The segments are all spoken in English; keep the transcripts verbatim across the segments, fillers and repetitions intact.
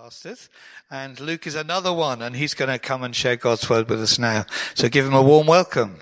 pastors, and Luke is another one, and he's going to come and share God's word with us now. So give him a warm welcome.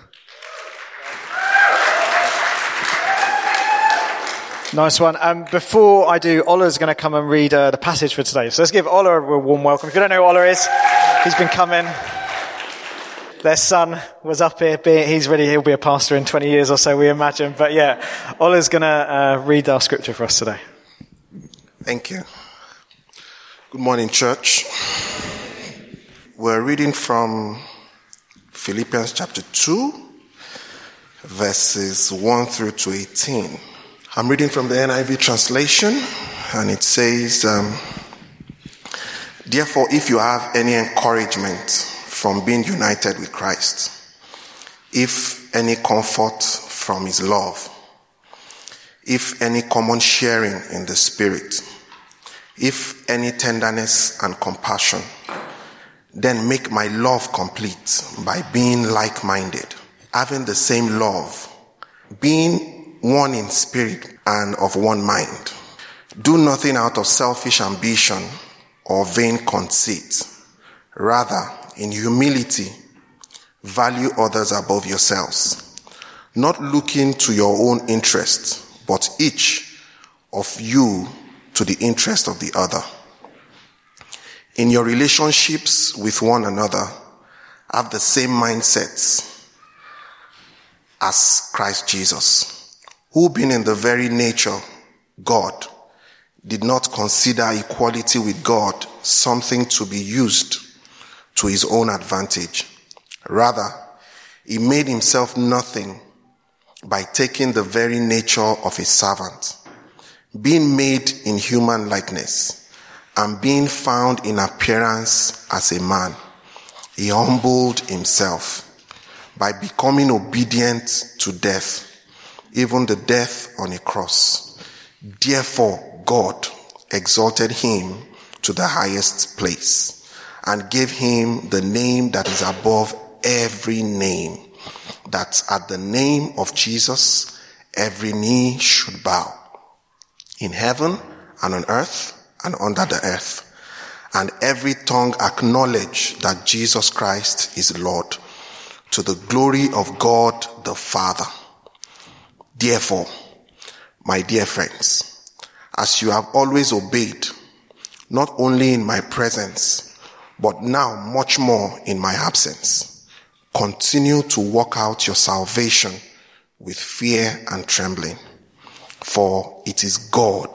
Nice one. Um, before I do, Ola's going to come and read uh, the passage for today. So let's give Ola a warm welcome. If you don't know who Ola is, he's been coming. Their son was up here. He's ready. He'll be a pastor in twenty years or so, we imagine. But yeah, Ola's going to uh, read our scripture for us today. Thank you. Good morning, church. We're reading from Philippians chapter two, verses one through to eighteen. I'm reading from the N I V translation, and it says, um, therefore, if you have any encouragement from being united with Christ, if any comfort from his love, if any common sharing in the Spirit, if any tenderness and compassion, then make my love complete by being like-minded, having the same love, being one in spirit and of one mind. Do nothing out of selfish ambition or vain conceit. Rather, in humility, value others above yourselves, not looking to your own interest, but each of you to the interest of the other. In your relationships with one another, have the same mindsets as Christ Jesus, who being in the very nature God, did not consider equality with God something to be used to his own advantage. Rather, he made himself nothing by taking the very nature of a servant, being made in human likeness, and being found in appearance as a man. He humbled himself by becoming obedient to death, even the death on a cross. Therefore, God exalted him to the highest place and gave him the name that is above every name, that at the name of Jesus, every knee should bow, in heaven and on earth and under the earth, and every tongue acknowledge that Jesus Christ is Lord, to the glory of God the Father. Therefore, my dear friends, as you have always obeyed, not only in my presence, but now much more in my absence, continue to work out your salvation with fear and trembling. For it is God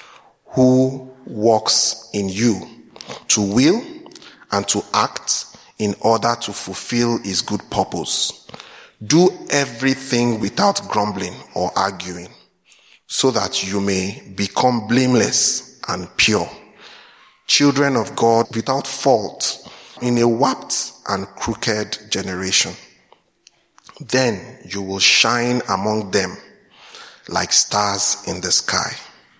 who works in you to will and to act in order to fulfill his good purpose. Do everything without grumbling or arguing, so that you may become blameless and pure, children of God without fault in a warped and crooked generation. Then you will shine among them like stars in the sky,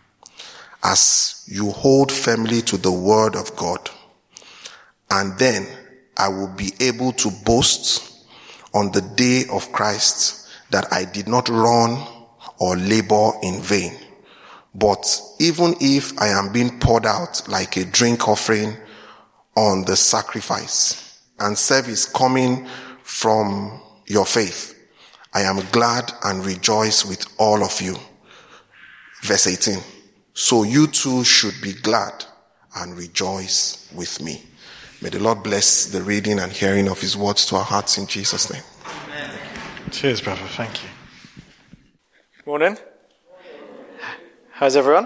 as you hold firmly to the word of God. And then I will be able to boast on the day of Christ that I did not run or labor in vain. But even if I am being poured out like a drink offering on the sacrifice and service coming from your faith, I am glad and rejoice with all of you. Verse eighteen. So you too should be glad and rejoice with me. May the Lord bless the reading and hearing of his words to our hearts in Jesus' name. Amen. Cheers, brother. Thank you. Morning. How's everyone?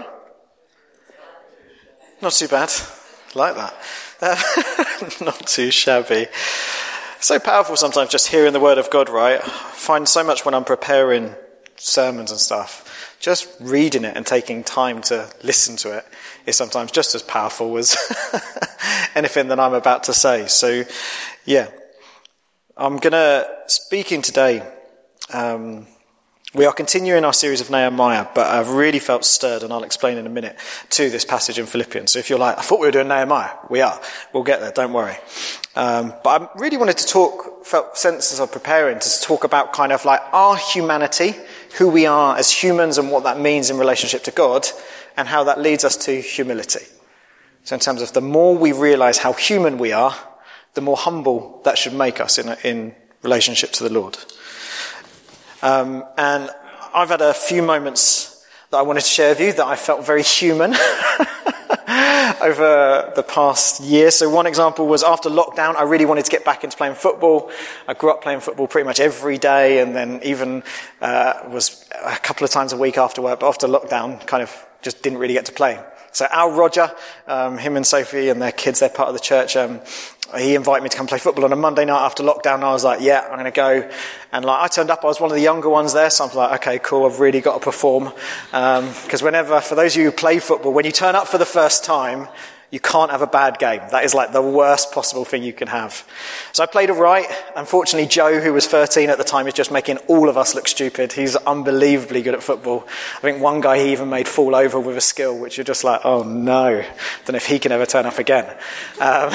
Not too bad. Like that. Uh, not too shabby. So powerful sometimes just hearing the word of God, right? I find so much when I'm preparing sermons and stuff, just reading it and taking time to listen to it is sometimes just as powerful as anything that I'm about to say. So, yeah. I'm going to, speaking today, um, we are continuing our series of Nehemiah, but I've really felt stirred, and I'll explain in a minute, to this passage in Philippians. So if you're like, I thought we were doing Nehemiah, we are. We'll get there, don't worry. Um, but I really wanted to talk, felt sense as I'm preparing, to talk about kind of like our humanity, who we are as humans and what that means in relationship to God, and how that leads us to humility. So in terms of the more we realise how human we are, the more humble that should make us in, in relationship to the Lord. Um, and I've had a few moments that I wanted to share with you that I felt very human over the past year. So one example was after lockdown, I really wanted to get back into playing football. I grew up playing football pretty much every day, and then even uh, was a couple of times a week after work, but after lockdown, kind of just didn't really get to play. So Al Roger, um, him and Sophie and their kids, they're part of the church, um, he invited me to come play football on a Monday night after lockdown, and I was like, yeah, I'm going to go. And like, I turned up, I was one of the younger ones there, so I was like, okay, cool, I've really got to perform. Because um, whenever, for those of you who play football, when you turn up for the first time, you can't have a bad game. That is like the worst possible thing you can have. So I played all right. Unfortunately, Joe, who was thirteen at the time, is just making all of us look stupid. He's unbelievably good at football. I think one guy he even made fall over with a skill, which you're just like, oh no, don't know if he can ever turn up again. Um,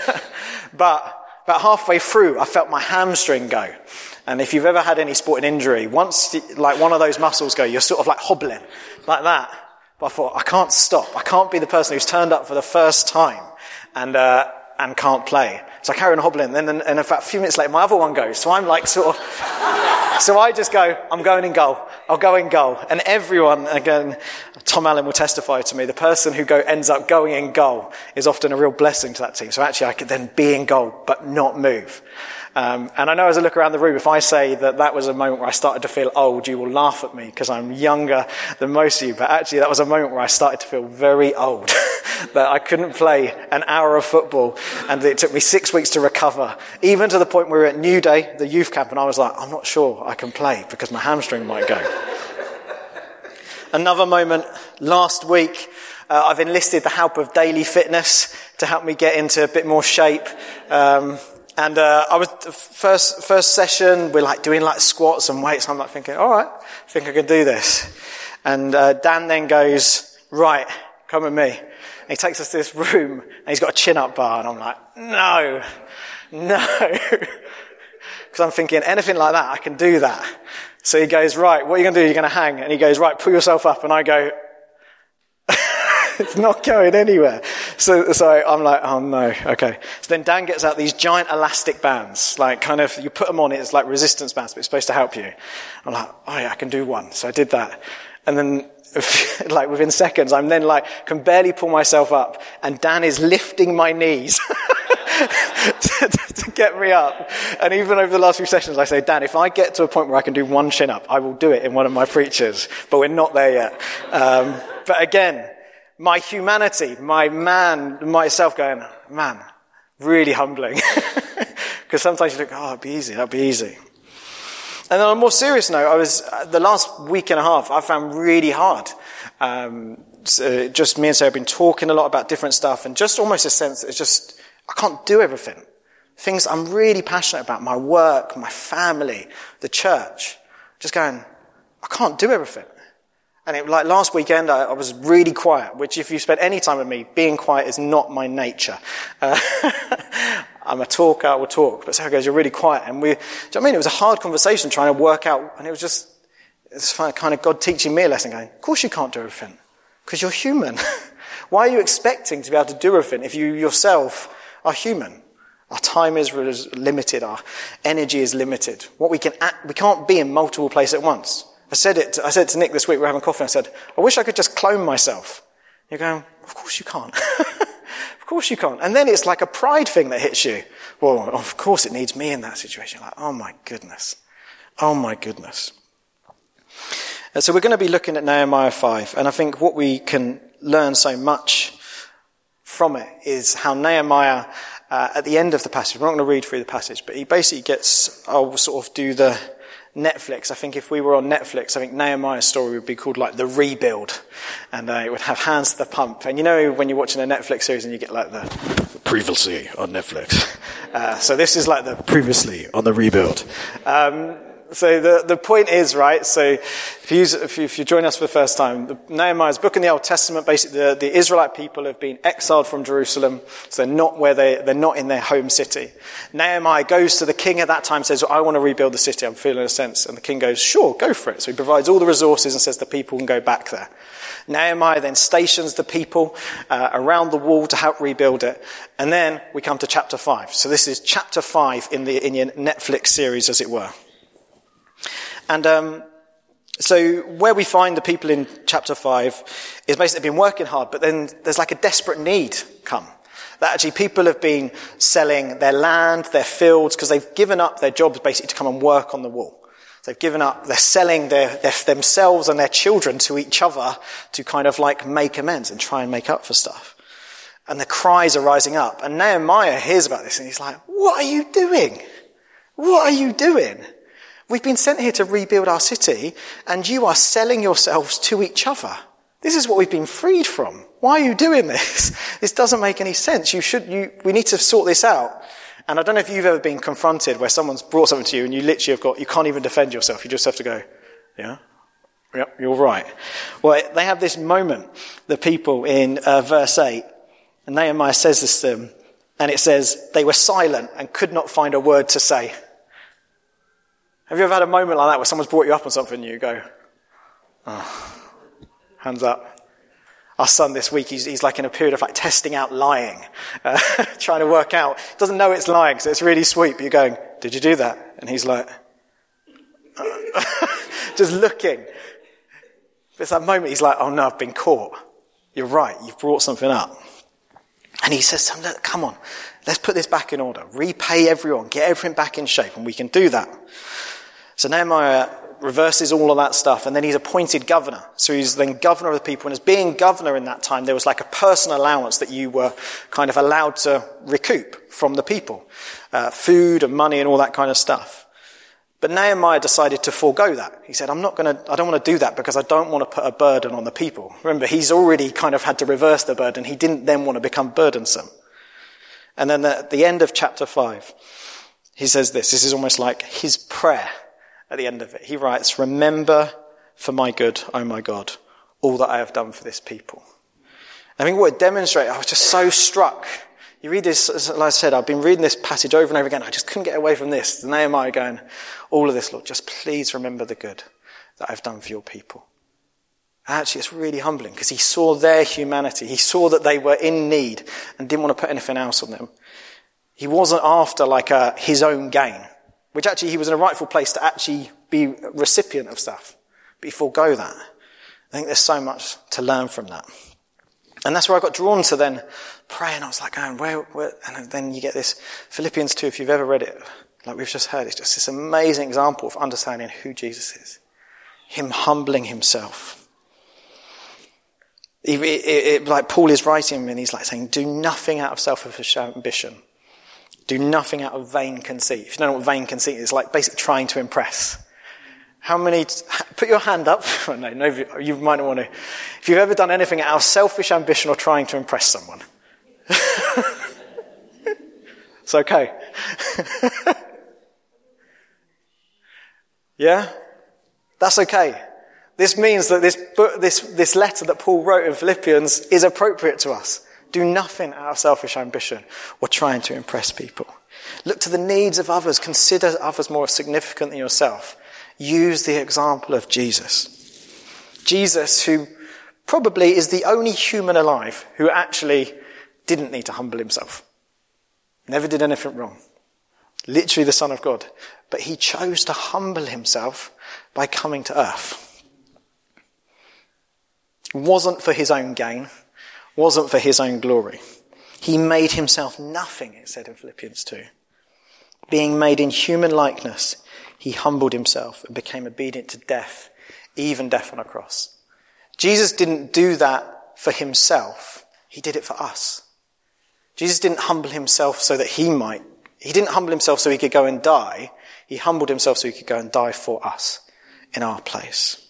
but about halfway through, I felt my hamstring go. And if you've ever had any sporting injury, once like one of those muscles go, you're sort of like hobbling like that. But I thought, I can't stop. I can't be the person who's turned up for the first time and uh, and can't play. So I carry on hobbling. And then, and in fact, a few minutes later, my other one goes. So I'm like sort of... so I just go, I'm going in goal. I'll go in goal. And everyone, again, Tom Allen will testify to me, the person who go ends up going in goal is often a real blessing to that team. So actually I could then be in goal but not move. Um, and I know as I look around the room, if I say that that was a moment where I started to feel old, you will laugh at me because I'm younger than most of you. But actually that was a moment where I started to feel very old, that I couldn't play an hour of football, and it took me six weeks to recover, even to the point where we were at New Day, the youth camp, and I was like, I'm not sure I can play because my hamstring might go. Another moment last week, uh, I've enlisted the help of Daily Fitness to help me get into a bit more shape. Um, And uh, I was first first session. We're like doing like squats and weights. I'm like thinking, all right, I think I can do this. And uh, Dan then goes, right, come with me. And he takes us to this room, and he's got a chin-up bar, and I'm like, no, no, because I'm thinking anything like that, I can do that. So he goes, right, what are you going to do? You're going to hang. And he goes, right, pull yourself up. And I go, it's not going anywhere. So, so I'm like, oh no, okay. So then Dan gets out these giant elastic bands, like kind of, you put them on, it's like resistance bands, but it's supposed to help you. I'm like, oh yeah, I can do one. So I did that. And then, like within seconds, I'm then like, can barely pull myself up, and Dan is lifting my knees to, to get me up. And even over the last few sessions, I say, Dan, if I get to a point where I can do one chin up, I will do it in one of my preachers. But we're not there yet. Um, but again, my humanity, my man, myself going, man, really humbling. Because sometimes you think, oh, it'd be easy, that'd be easy. And on a more serious note, I was, the last week and a half, I found really hard. Um, so just me and Sarah have been talking a lot about different stuff, and just almost a sense that it's just, I can't do everything. Things I'm really passionate about, my work, my family, the church. Just going, I can't do everything. And it, like last weekend, I, I was really quiet, which if you spent any time with me, being quiet is not my nature. Uh, I'm a talker, I will talk. But Sarah goes, you're really quiet. And we, do you know what I mean? It was a hard conversation trying to work out, and it was just, it's kind of God teaching me a lesson going, of course you can't do everything, because you're human. Why are you expecting to be able to do everything if you yourself are human? Our time is limited, our energy is limited. What we can, act, we can't be in multiple places at once. I said it. To, I said to Nick this week, we were having coffee, and I said, I wish I could just clone myself. You're going, of course you can't. Of course you can't. And then it's like a pride thing that hits you. Well, of course it needs me in that situation. Like, oh my goodness. Oh my goodness. And so we're going to be looking at Nehemiah five, and I think what we can learn so much from it is how Nehemiah, uh, at the end of the passage, we're not going to read through the passage, but he basically gets, I'll sort of do the Netflix. I think if we were on Netflix, I think Nehemiah's story would be called like The Rebuild, and uh, it would have Hands to the Pump. And you know when you're watching a Netflix series and you get like the previously on Netflix. Uh, so this is like the previously on The Rebuild. Um, So the, the point is, right, so if you, if you, if you join us for the first time, the, Nehemiah's book in the Old Testament, basically the, the Israelite people have been exiled from Jerusalem, so they're not where they, they're not in their home city. Nehemiah goes to the king at that time, says, well, I want to rebuild the city, I'm feeling a sense. And the king goes, sure, go for it. So he provides all the resources and says the people can go back there. Nehemiah then stations the people uh, around the wall to help rebuild it. And then we come to chapter five. So this is chapter five in the in your Netflix series, as it were. And um, so where we find the people in chapter five is basically been working hard, but then there's like a desperate need come. That actually people have been selling their land, their fields, because they've given up their jobs basically to come and work on the wall. So they've given up, they're selling their, their themselves and their children to each other to kind of like make amends and try and make up for stuff. And the cries are rising up. And Nehemiah hears about this and he's like, what are you doing? What are you doing? We've been sent here to rebuild our city and you are selling yourselves to each other. This is what we've been freed from. Why are you doing this? This doesn't make any sense. You should, you, we need to sort this out. And I don't know if you've ever been confronted where someone's brought something to you and you literally have got, you can't even defend yourself. You just have to go, yeah, yep, you're right. Well, they have this moment, the people in uh, verse eight, and Nehemiah says this to them, and it says, they were silent and could not find a word to say. Have you ever had a moment like that where someone's brought you up on something and you go, oh, hands up? Our son this week, he's, he's like in a period of like testing out lying, uh, trying to work out. Doesn't know it's lying, so it's really sweet. But you're going, did you do that? And he's like, uh, just looking. But it's that moment he's like, oh no, I've been caught. You're right, you've brought something up. And he says, come on, let's put this back in order. Repay everyone, get everything back in shape, and we can do that. So Nehemiah reverses all of that stuff, and then he's appointed governor. So he's then governor of the people, and as being governor in that time, there was like a personal allowance that you were kind of allowed to recoup from the people. Uh, food and money and all that kind of stuff. But Nehemiah decided to forego that. He said, I'm not going to, I don't want to do that because I don't want to put a burden on the people. Remember, he's already kind of had to reverse the burden. He didn't then want to become burdensome. And then at the end of chapter five, he says this, this is almost like his prayer. At the end of it, he writes, remember for my good, O my God, all that I have done for this people. I think what it demonstrates, I was just so struck. You read this, like I said, I've been reading this passage over and over again. I just couldn't get away from this. Nehemiah going, all of this, Lord, just please remember the good that I've done for your people. And actually, it's really humbling because he saw their humanity. He saw that they were in need and didn't want to put anything else on them. He wasn't after like a, his own gain. Which actually he was in a rightful place to actually be a recipient of stuff. But he forego that. I think there's so much to learn from that. And that's where I got drawn to then pray, and I was like, going, where, where, and then you get this Philippians two, if you've ever read it, like we've just heard, it's just this amazing example of understanding who Jesus is. Him humbling himself. It, it, it, like Paul is writing and he's like saying, do nothing out of selfish ambition. Do nothing out of vain conceit. If you don't know what vain conceit is, like basically trying to impress. How many, put your hand up. no, no, you might not want to. If you've ever done anything out of selfish ambition or trying to impress someone. It's okay. Yeah? That's okay. This means that this book, this, this letter that Paul wrote in Philippians is appropriate to us. Do nothing out of selfish ambition or trying to impress people. Look to the needs of others. Consider others more significant than yourself. Use the example of Jesus. Jesus, who probably is the only human alive who actually didn't need to humble himself. Never did anything wrong. Literally the Son of God. But he chose to humble himself by coming to earth. It wasn't for his own gain. Wasn't for his own glory. He made himself nothing, it said in Philippians two. Being made in human likeness, he humbled himself and became obedient to death, even death on a cross. Jesus didn't do that for himself. He did it for us. Jesus didn't humble himself so that he might. He didn't humble himself so he could go and die. He humbled himself so he could go and die for us in our place.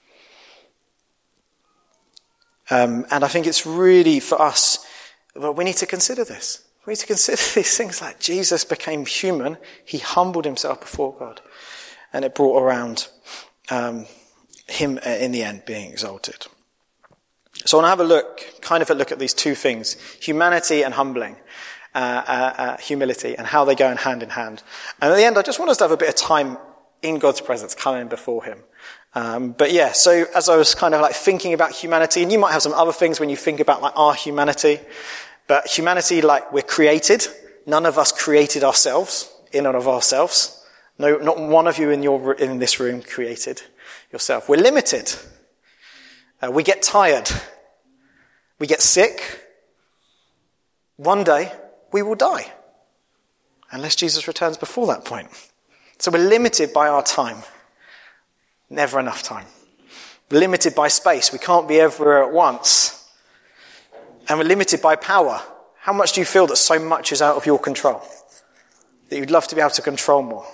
Um, and I think it's really for us, well, we need to consider this. We need to consider these things like Jesus became human. He humbled himself before God. and it brought around um, him in the end being exalted. So I want to have a look, kind of a look at these two things, humanity and humbling, uh, uh, uh, humility, and how they go in hand in hand. And at the end, I just want us to have a bit of time in God's presence, coming before him. Um, but yeah, so as I was kind of like thinking about humanity, and you might have some other things when you think about like our humanity, but humanity, like we're created. None of us created ourselves in and of ourselves. No, not one of you in your in this room created yourself. We're limited. Uh, we get tired. We get sick. One day, we will die. Unless Jesus returns before that point. So we're limited by our time. Never enough time. We're limited by space. We can't be everywhere at once. And we're limited by power. How much do you feel that so much is out of your control? That you'd love to be able to control more?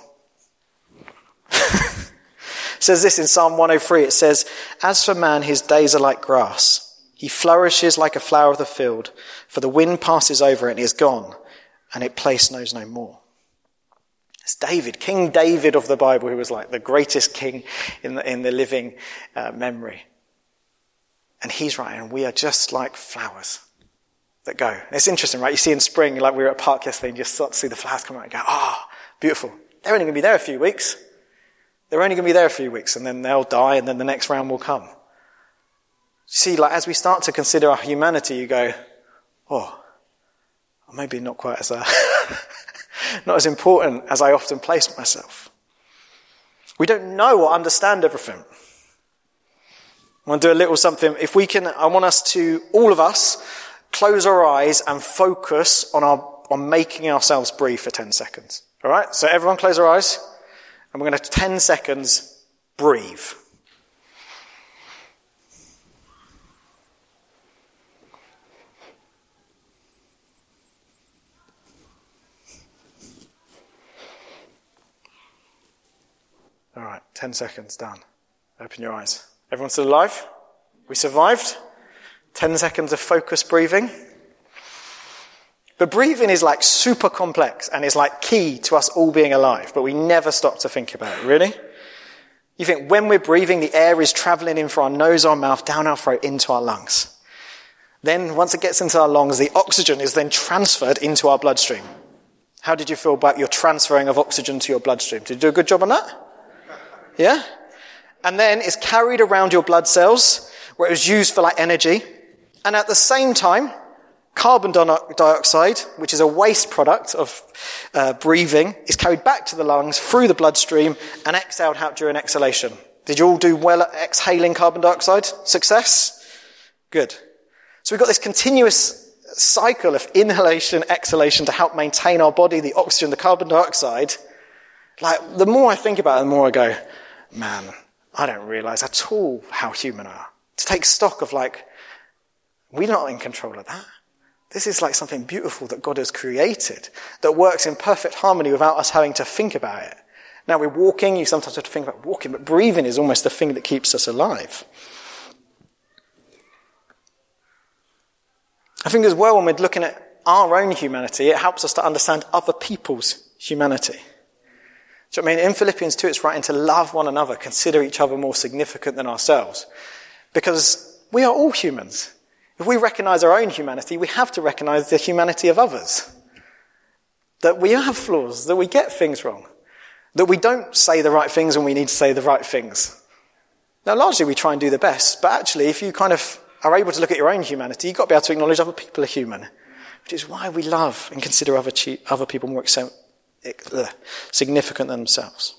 It says this in Psalm one oh three. It says, "As for man, his days are like grass. He flourishes like a flower of the field, for the wind passes over it and is gone, and its place knows no more." It's David, King David of the Bible, who was like the greatest king in the, in the living uh, memory. And he's writing, we are just like flowers that go. And it's interesting, right? You see in spring, like we were at a park yesterday, and you just start to see the flowers come out and go, ah, oh, beautiful. They're only going to be there a few weeks. They're only going to be there a few weeks, and then they'll die, and then the next round will come. See, like as we start to consider our humanity, you go, oh, maybe not quite as uh, not as important as I often place myself. We don't know or understand everything. I want to do a little something. If we can, I want us to, all of us, close our eyes and focus on our on making ourselves breathe for ten seconds. All right? So everyone close our eyes, and we're going to ten seconds breathe. All right, ten seconds, done. Open your eyes. Everyone still alive? We survived? ten seconds of focused breathing. But breathing is like super complex and is like key to us all being alive, but we never stop to think about it, really? You think when we're breathing, the air is traveling in through our nose, our mouth, down our throat, into our lungs. Then once it gets into our lungs, the oxygen is then transferred into our bloodstream. How did you feel about your transferring of oxygen to your bloodstream? Did you do a good job on that? Yeah? And then it's carried around your blood cells, where it was used for like energy. And at the same time, carbon dioxide, which is a waste product of uh, breathing, is carried back to the lungs through the bloodstream and exhaled out during exhalation. Did you all do well at exhaling carbon dioxide? Success? Good. So we've got this continuous cycle of inhalation, exhalation to help maintain our body, the oxygen, the carbon dioxide. Like, the more I think about it, the more I go, man, I don't realize at all how human I am. To take stock of like, we're not in control of that. This is like something beautiful that God has created that works in perfect harmony without us having to think about it. Now we're walking, you sometimes have to think about walking, but breathing is almost the thing that keeps us alive. I think as well, when we're looking at our own humanity, it helps us to understand other people's humanity. Do you know what I mean? In Philippians two, it's writing to love one another, consider each other more significant than ourselves. Because we are all humans. If we recognize our own humanity, we have to recognize the humanity of others. That we have flaws, that we get things wrong, that we don't say the right things when we need to say the right things. Now, largely we try and do the best, but actually, if you kind of are able to look at your own humanity, you've got to be able to acknowledge other people are human, which is why we love and consider other, che- other people more ex- significant than themselves.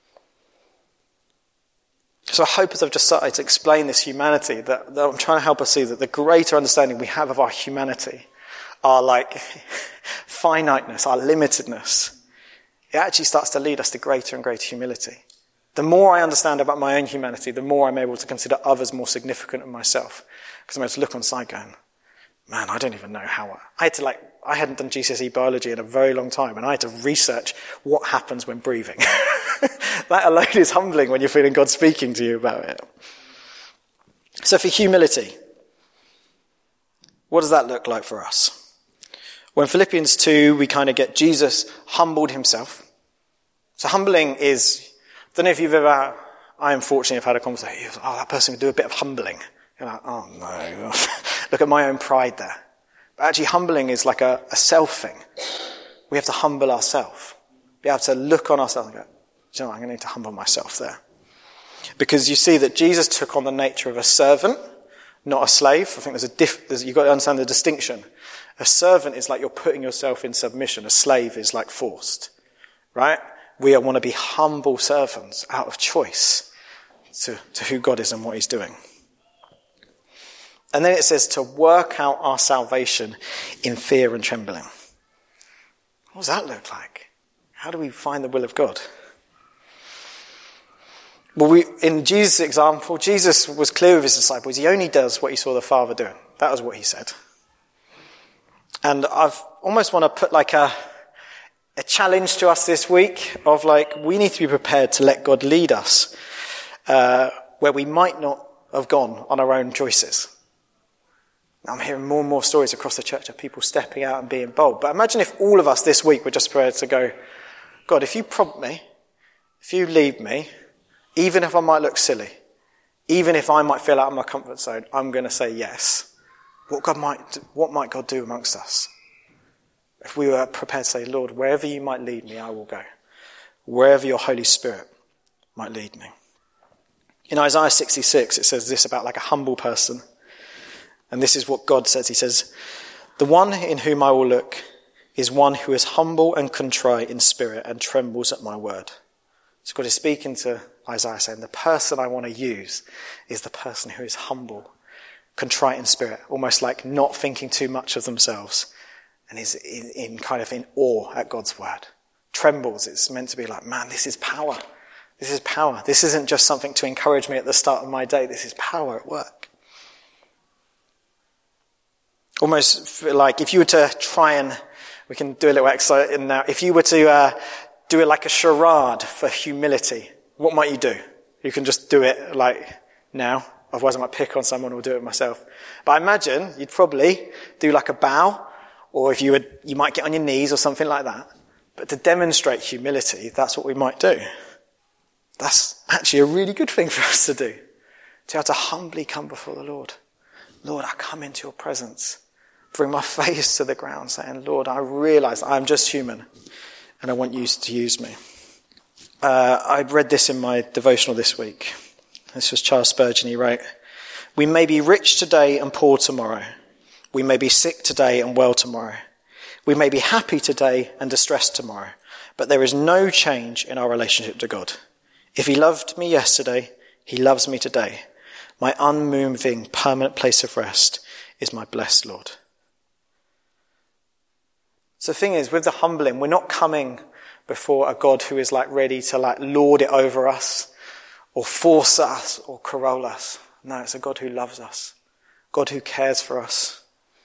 So I hope as I've just started to explain this humanity, that, that I'm trying to help us see that the greater understanding we have of our humanity, our like finiteness, our limitedness, it actually starts to lead us to greater and greater humility. The more I understand about my own humanity, the more I'm able to consider others more significant than myself. Because I'm able to look on the side going, man, I don't even know how I, I had to like, I hadn't done G C S E biology in a very long time, and I had to research what happens when breathing. That alone is humbling when you're feeling God speaking to you about it. So for humility, what does that look like for us? Well, in Philippians two, we kind of get Jesus humbled himself. So humbling is don't know if you've ever, I unfortunately have had a conversation, oh, that person could do a bit of humbling. You're like, oh no, look at my own pride there. But actually humbling is like a, a self thing. We have to humble ourselves. Be able to look on ourselves and go, do you know what, I'm going to need to humble myself there. Because you see that Jesus took on the nature of a servant, not a slave. I think there's a diff, there's, you've got to understand the distinction. A servant is like you're putting yourself in submission. A slave is like forced, right? We want to be humble servants out of choice to, to who God is and what he's doing. And then it says to work out our salvation in fear and trembling. What does that look like? How do we find the will of God? Well, we, in Jesus' example, Jesus was clear with his disciples. He only does what he saw the Father doing. That was what he said. And I've almost want to put like a, a challenge to us this week of like, we need to be prepared to let God lead us uh, where we might not have gone on our own choices. I'm hearing more and more stories across the church of people stepping out and being bold. But imagine if all of us this week were just prepared to go, God, if you prompt me, if you lead me, even if I might look silly, even if I might feel out of my comfort zone, I'm going to say yes. What God might, do, what might God do amongst us? If we were prepared to say, Lord, wherever you might lead me, I will go. Wherever your Holy Spirit might lead me. In Isaiah sixty-six, it says this about like a humble person. And this is what God says. He says, the one in whom I will look is one who is humble and contrite in spirit and trembles at my word. So God is speaking to Isaiah saying, the person I want to use is the person who is humble, contrite in spirit, almost like not thinking too much of themselves and is in, in kind of in awe at God's word. Trembles. It's meant to be like, man, this is power. This is power. This isn't just something to encourage me at the start of my day. This is power at work. Almost like if you were to try and, we can do a little exercise in now, if you were to uh, do it like a charade for humility, what might you do? You can just do it like now, otherwise I might pick on someone or do it myself. But I imagine you'd probably do like a bow, or if you would, you might get on your knees or something like that. But to demonstrate humility, that's what we might do. That's actually a really good thing for us to do. To be able to humbly come before the Lord. Lord, I come into your presence. Bring my face to the ground saying, Lord, I realize I'm just human and I want you to use me. Uh, I read this in my devotional this week. This was Charles Spurgeon. He wrote, we may be rich today and poor tomorrow. We may be sick today and well tomorrow. We may be happy today and distressed tomorrow. But there is no change in our relationship to God. If he loved me yesterday, he loves me today. My unmoving, permanent place of rest is my blessed Lord. So the thing is, with the humbling, we're not coming before a God who is like ready to like lord it over us or force us or corral us. No, it's a God who loves us. God who cares for us.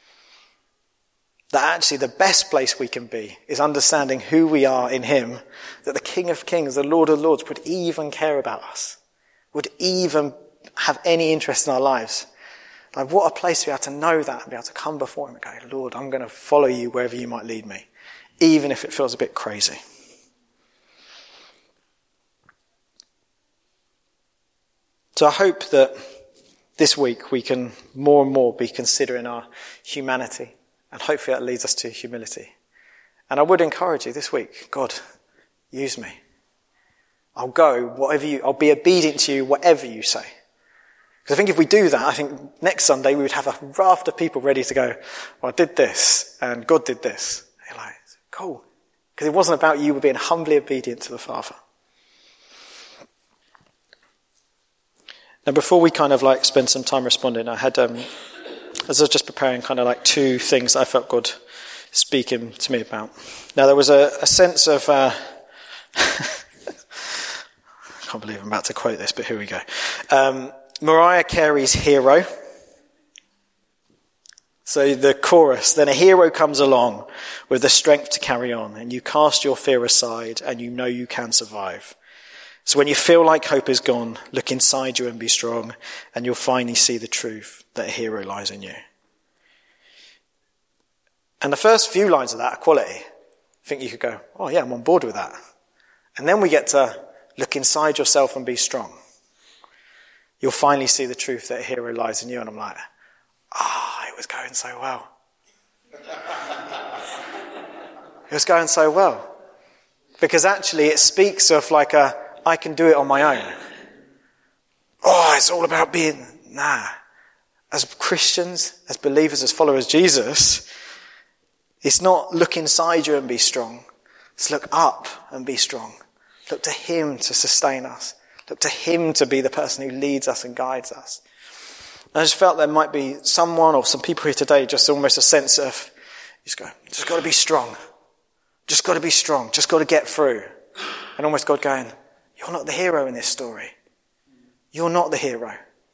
That actually the best place we can be is understanding who we are in him, that the King of Kings, the Lord of Lords would even care about us, would even have any interest in our lives. Like what a place to be able to know that and be able to come before him and go, Lord, I'm going to follow you wherever you might lead me, even if it feels a bit crazy. So I hope that this week we can more and more be considering our humanity, and hopefully that leads us to humility. And I would encourage you this week, God, use me. I'll go, whatever you, I'll be obedient to you, whatever you say. Because I think if we do that, I think next Sunday we would have a raft of people ready to go, well, I did this, and God did this. And you're like, cool. Because it wasn't about you being humbly obedient to the Father. Now, before we kind of like spend some time responding, I had, um, as I was just preparing kind of like two things I felt God speaking to me about. Now, there was a, a sense of, uh, I can't believe I'm about to quote this, but here we go. Um, Mariah Carey's Hero. So the chorus, then a hero comes along with the strength to carry on, and you cast your fear aside and you know you can survive. So when you feel like hope is gone, look inside you and be strong, and you'll finally see the truth that a hero lies in you. And the first few lines of that are quality. I think you could go, oh yeah, I'm on board with that. And then we get to look inside yourself and be strong, you'll finally see the truth that a hero lies in you. And I'm like, ah, oh, it was going so well. It was going so well. Because actually it speaks of like a, I can do it on my own. Oh, it's all about being, nah. As Christians, as believers, as followers of Jesus, it's not look inside you and be strong. It's look up and be strong. Look to him to sustain us. Look to him to be the person who leads us and guides us. And I just felt there might be someone or some people here today, just almost a sense of, just go, just got to be strong. Just got to be strong. Just got to get through. And almost God going, you're not the hero in this story. You're not the hero.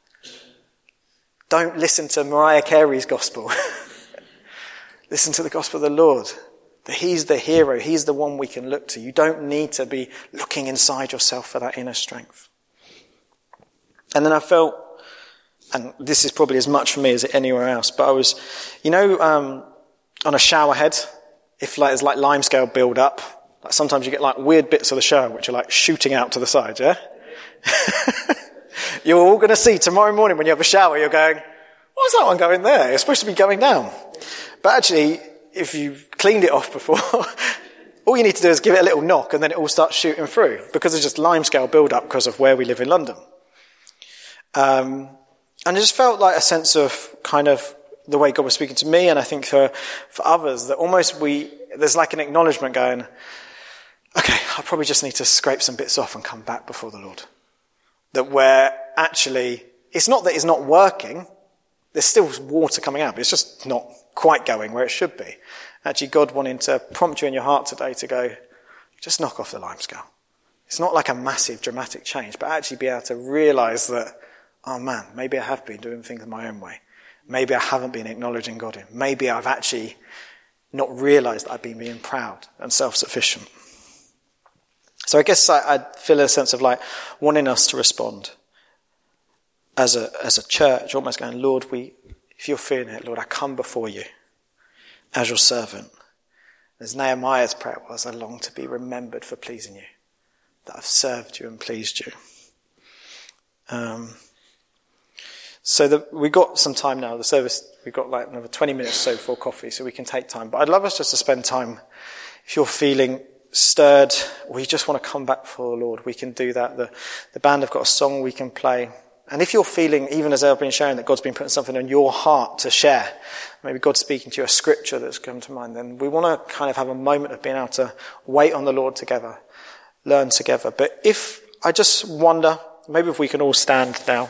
Don't listen to Mariah Carey's gospel. Listen to the gospel of the Lord. That he's the hero. He's the one we can look to. You don't need to be looking inside yourself for that inner strength. And then I felt, and this is probably as much for me as anywhere else, but I was, you know, um, on a shower head, if like, there's like limescale build up, like sometimes you get like weird bits of the shower which are like shooting out to the side, yeah? You're all going to see tomorrow morning when you have a shower, you're going, what's that one going there? It's supposed to be going down. But actually, if you've cleaned it off before, all you need to do is give it a little knock and then it all starts shooting through because it's just limescale build up because of where we live in London. Um, and it just felt like a sense of kind of the way God was speaking to me, and I think for, for others, that almost we, there's like an acknowledgement going, okay, I probably just need to scrape some bits off and come back before the Lord. That where actually, it's not that it's not working, there's still water coming out, but it's just not quite going where it should be. Actually, God wanting to prompt you in your heart today to go, just knock off the limescale. It's not like a massive dramatic change, but actually be able to realise that, oh man, maybe I have been doing things my own way. Maybe I haven't been acknowledging God in. Maybe I've actually not realised that I've been being proud and self-sufficient. So I guess I, I feel a sense of like wanting us to respond as a as a church, almost going, Lord, we, if you're feeling it, Lord, I come before you as your servant. As Nehemiah's prayer was, I long to be remembered for pleasing you, that I've served you and pleased you. Um. So the, we got some time now. The service, we've got like another twenty minutes or so for coffee, so we can take time. But I'd love us just to spend time. If you're feeling stirred, or you just want to come back before the Lord, we can do that. The, the band have got a song we can play. And if you're feeling, even as I've been sharing, that God's been putting something on your heart to share, maybe God's speaking to you, a scripture that's come to mind, then we want to kind of have a moment of being able to wait on the Lord together, learn together. But if, I just wonder, maybe if we can all stand now.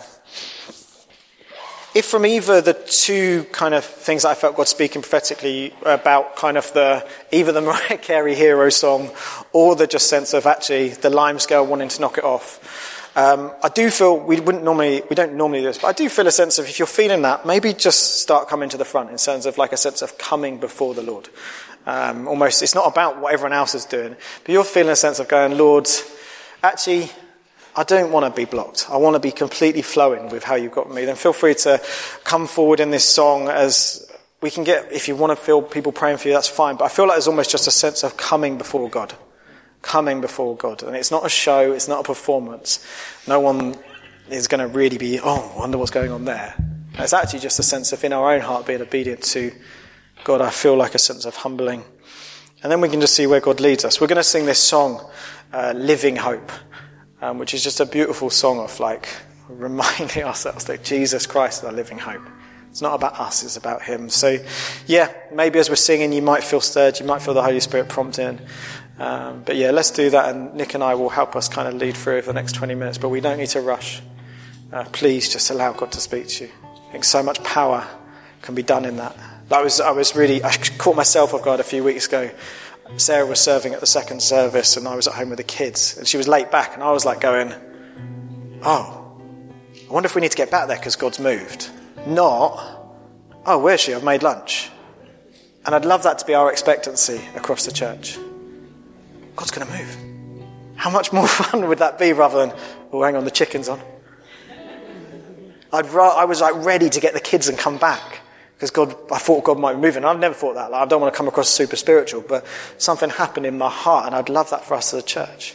If from either the two kind of things that I felt God speaking prophetically about kind of the, either the Mariah Carey hero song or the just sense of actually the limescale wanting to knock it off, um, I do feel, we wouldn't normally, we don't normally do this, but I do feel a sense of if you're feeling that, maybe just start coming to the front in terms of like a sense of coming before the Lord. Um, almost, it's not about what everyone else is doing, but you're feeling a sense of going, Lord, actually, I don't want to be blocked. I want to be completely flowing with how you've got me. Then feel free to come forward in this song as we can get, if you want to feel people praying for you, that's fine. But I feel like there's almost just a sense of coming before God. Coming before God. And it's not a show, it's not a performance. No one is going to really be, oh, I wonder what's going on there. It's actually just a sense of in our own heart being obedient to God. I feel like a sense of humbling. And then we can just see where God leads us. We're going to sing this song, uh, Living Hope. Um, which is just a beautiful song of like reminding ourselves that Jesus Christ is our living hope. It's not about us, it's about him. So yeah, maybe as we're singing you might feel stirred, you might feel the Holy Spirit prompting. Um, but yeah, let's do that, and Nick and I will help us kind of lead through for the next twenty minutes, but we don't need to rush. Uh, please just allow God to speak to you. I think so much power can be done in that. I was, I was really, I caught myself off guard a few weeks ago. Sarah was serving at the second service and I was at home with the kids, and she was late back, and I was like going, oh, I wonder if we need to get back there because God's moved. Not, oh, where's she? I've made lunch. And I'd love that to be our expectancy across the church. God's going to move. How much more fun would that be rather than, oh, hang on, the chicken's on. I'd ra- I was like ready to get the kids and come back. Because God, I thought God might be moving. I've never thought that. Like, I don't want to come across super spiritual, but something happened in my heart, and I'd love that for us as a church.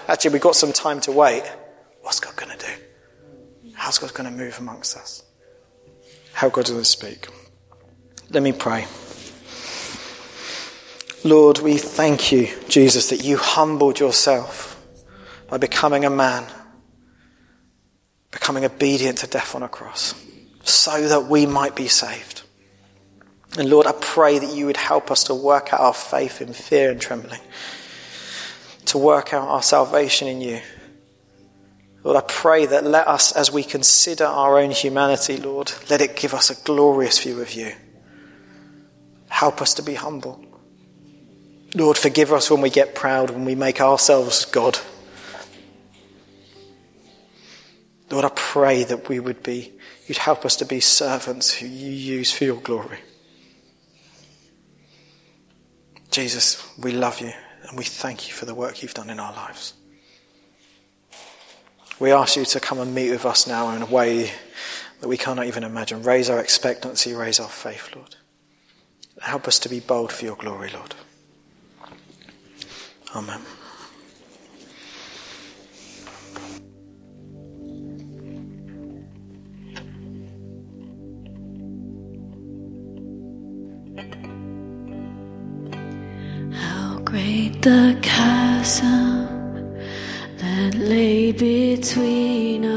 actually we've got some time to wait, what's God going to do? How's God going to move amongst us? How God will speak? Let me pray. Lord, we thank you, Jesus, that you humbled yourself by becoming a man, becoming obedient to death on a cross, so that we might be saved. And Lord, I pray that you would help us to work out our faith in fear and trembling, to work out our salvation in you. Lord, I pray that let us, as we consider our own humanity, Lord, let it give us a glorious view of you. Help us to be humble. Lord, forgive us when we get proud, when we make ourselves God. Lord, I pray that we would be, you'd help us to be servants who you use for your glory. Jesus, we love you and we thank you for the work you've done in our lives. We ask you to come and meet with us now in a way that we cannot even imagine. Raise our expectancy, raise our faith, Lord. Help us to be bold for your glory, Lord. Amen. How great the chasm that lay between